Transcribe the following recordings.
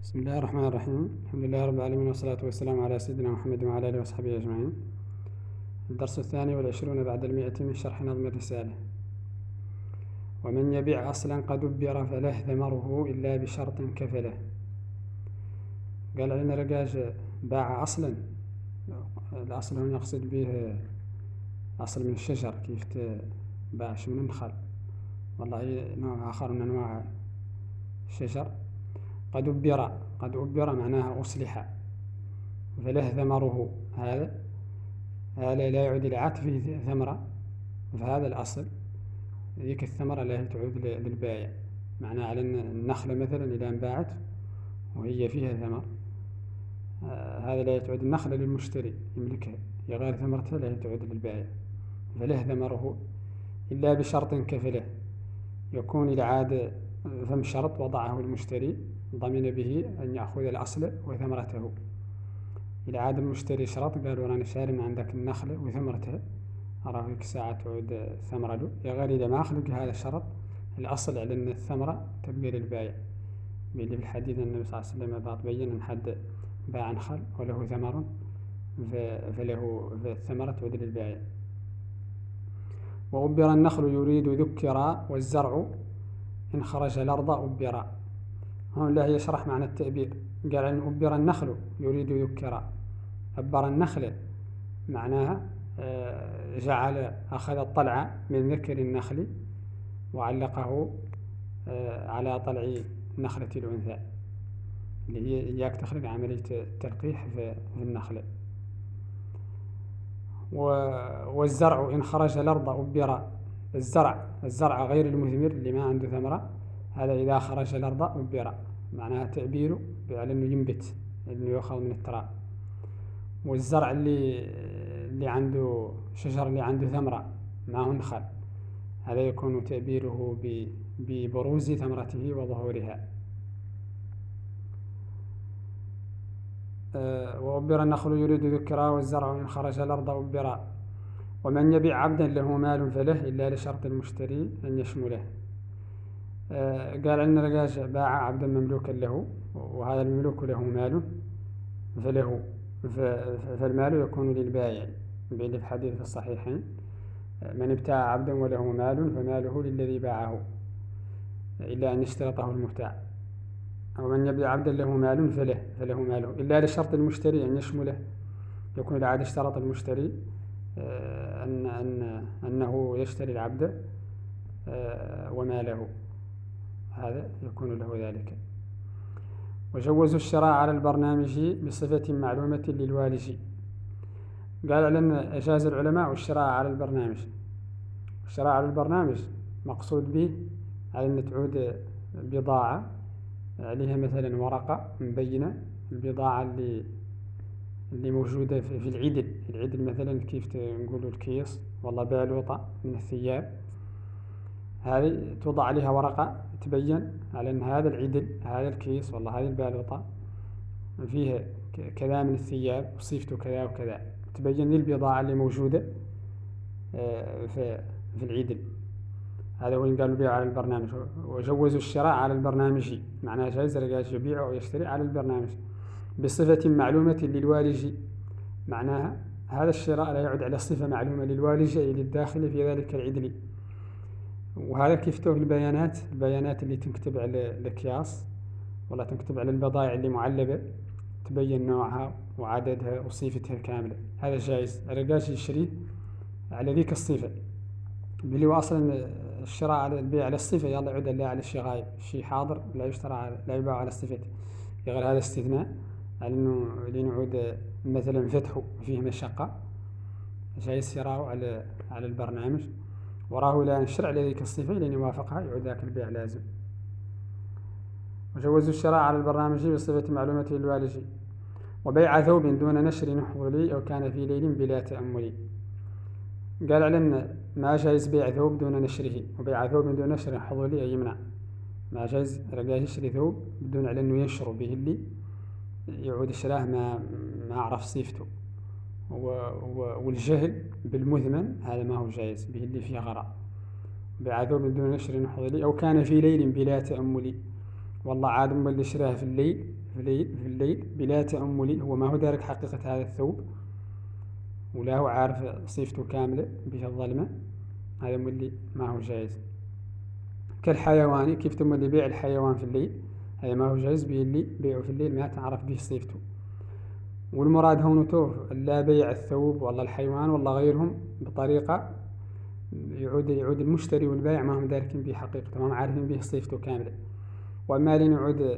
بسم الله الرحمن الرحيم. الحمد لله رب العالمين، والصلاة والسلام على سيدنا محمد وعلى آله وصحبه أجمعين. الدرس 22 بعد 100 من شرح نظم الرسالة. ومن يبيع أصلا قد أبر فله ثمره إلا بشرط كفله. قال لنا رجاج باع أصلا، الأصل هنا يقصد به أصل من الشجر، كيف باعش من النخل والله أي نوع آخر من أنواع الشجر. قد أبر معناها أصلح، فله ثمره. هذا لا يعود إلى عطفه ثمرة، فهذا الأصل. ذيك الثمرة لا تعود للبائع، معناها على أن النخلة مثلا إذا انباعت وهي فيها ثمر، هذا لا تعود النخلة للمشتري يملكها، هي غير ثمرتها لا تعود للبائع. فله ثمره إلا بشرط كفله، يكون إلى عاد ثم شرط وضعه المشتري ضمن به أن يأخذ الأصل وثمرته. إلى عاد المشتري شرط، قالوا راني شاري من عندك النخلة وثمرتها، أراه ذيك الساعة تعود ثمرة له، يا غير إذا ما خلق هذا الشرط. الأصل على أن الثمرة تبقى للبائع، اللي في الحديث النبي صلى الله عليه وسلم بعد بين أن حد باع نخل وله ثمر فله الثمرة تعود للبائع. وأبر النخل يريد ذكرا، والزرع إن خرج الأرض أبرا. هون لا يشرح معنى التأبير، قال أن أبر النخل يريد ذكرا. أبر النخل معناها أخذ الطلع من ذكر النخل وعلقه على طلع نخلة الأنثى، اللي هي إياك تخلق عملية التلقيح في النخلة. والزرع إن خرج الأرض أبر. الزرع غير المثمر اللي ما عنده ثمرة، هذا إذا خرج الأرض أبر، معناها تأبيره على أنه ينبت، أنه يأخذ من التراب. والزرع اللي عنده شجر اللي عنده ثمرة ما هو نخل، هذا يكون تأبيره ببروز ثمرته وظهورها. وأبر النخل يريد ذكرا، والزرع إن خرج الأرض أبرا. ومن يبيع عبدا له مال فله إلا لشرط المشتري أن يشمله. قال أن رجاج باع عبدا مملوكا له، وهذا المملوك له مال فله، فالمال يكون للبائع، في الحديث في الصحيحين: من ابتاع عبدا وله مال فماله للذي باعه إلا أن يشترطه المبتاع. ومن يبيع عبدا له مال فله ماله إلا لشرط المشتري أن يشمله. يكون إذا عاد اشترط المشتري أنه يشتري العبد وماله، هذا يكون له ذلك. وجوزوا الشراء على البرنامج بصفة معلومة للوالج. قال لنا أجاز العلماء الشراء على البرنامج. الشراء على البرنامج مقصود به على أن تعود بضاعة عليها مثلا ورقة مبينة البضاعة اللي موجودة في العدل مثلا، كيف نقولوا الكيس والله بالوطة من الثياب، هذه توضع عليها ورقة تبين على أن هذا العدل، هذا الكيس والله هذه البالوطة فيها كذا من الثياب وصيفته كذا وكذا، تبين البضاعة اللي موجودة في العدل. هذا وين قالوا بيع على البرنامج. وجوزوا الشراء على البرنامج، معناها جائز رجال يبيع أو يشتري على البرنامج بصفة معلومة للوالج، معناها هذا الشراء لا يعود على صفة معلومة للوالج أي للداخل في ذلك العدل. وهذا كيف في البيانات اللي تنكتب على الأكياس ولا تنكتب على البضائع اللي معلبة، تبين نوعها وعددها وصيفتها كاملة، هذا جائز رجال يشتري على ذيك الصفة. اللي هو أصلا الشراء على البيع على الصفة يلا يعود لا على الشيء غايب، الشيء حاضر لا يشترى لا يباع على الصفة، غير هذا استثناء على أنه لنعود مثلا فتحه فيه مشقة، جايز يراه على البرنامج، وراه لا نشرع لذلك الصفة لأن يوافقها يعود ذاك البيع لازم. وجوزوا الشراء على البرنامج بصفة معلومة للوالج. وبيع ثوب دون نشر نحولي أو كان في ليل بلا تأمل. قال على ما جايز بيع ثوب دون نشره، وبيع ثوب دون نشر حضولي أي يمنع، ما جايز رجال يشتري ثوب بدون على أنه ينشر به اللي يعود الشراه ما عرف صيفته، والجهل بالمثمن هذا ما هو جايز به اللي فيه غراء. بيع ثوب دون نشر حضولي أو كان في ليل بلا تأمل، والله عاد اللي شراه في الليل في الليل بلا تأمل، هو ما هو دارك حقيقة هذا الثوب ولا هو عارف صفته كاملة بها الظلمة، هذا مولي ما هو جائز. كالحيوان، كيف تمولي بيع الحيوان في الليل، هذا ما هو جائز، به اللي بيعه في الليل ما تعرف به صفته. والمراد هون توف لا بيع الثوب والله الحيوان والله غيرهم بطريقة يعود المشتري والبائع ما هم داركين به حقيقته، ما هم عارفين به صفته كاملة. وأما لين يعود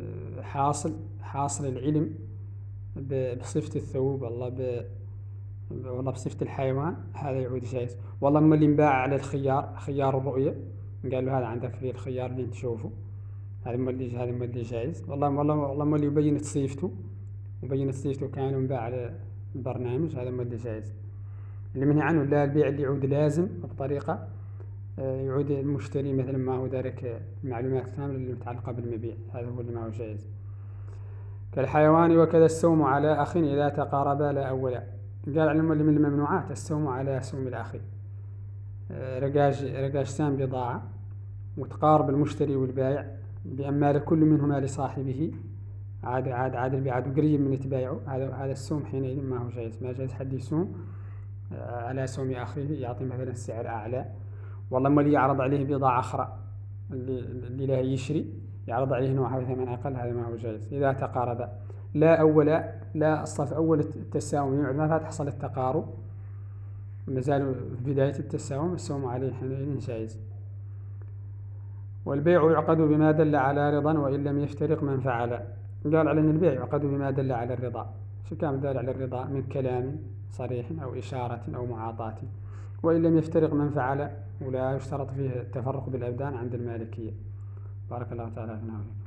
حاصل العلم بصفة الثوب والله بصفة الحيوان، هذا يعود جائز. والله أما اللي انباع على خيار الرؤية، قال له هذا عندك في الخيار اللي تشوفه، هذا ما اللي جائز. والله ما اللي يبين صفته وبين صفته كان منباع على البرنامج، هذا ما اللي جائز. اللي منهي عنه لا البيع اللي يعود لازم بطريقة يعود المشتري مثلا ما هو دارك المعلومات كاملة اللي متعلقة بالمبيع، هذا هو اللي ما هو جائز. كالحيوان وكذا السوم على أخ إذا تقاربا لا أولا. قال علم اللي من الممنوعات السوم على سوم الأخ، رقاش سام بضاعة وتقارب المشتري والبائع بأما كل منهما لصاحبه، عاد البيع قريب من يتبايعه، هذا السوم حينئذ ما هو جائز. ما جائز حد يسوم على سوم أخيه، يعطي مثلا السعر أعلى. والله ما اللي يعرض عليه بضاعة أخرى اللي له يشري يعرض عليه نوعها بثمن أقل، هذا ما هو جائز. إذا تقارب لا أولا، لا الصف أول التساوم ما تحصل التقارب، ما زالوا في بداية التساوم، السوم عليه حينئذ جائز. والبيع يعقد بما دل على رضا وإن لم يفترق من فعل. قال على أن البيع يعقد بما دل على الرضا، شو كان دال على الرضا من كلام صريح أو إشارة أو معاطاة، وإن لم يفترق من فعل، ولا يشترط فيه التفرق بالأبدان عند المالكية. بارك الله تعالى فينا.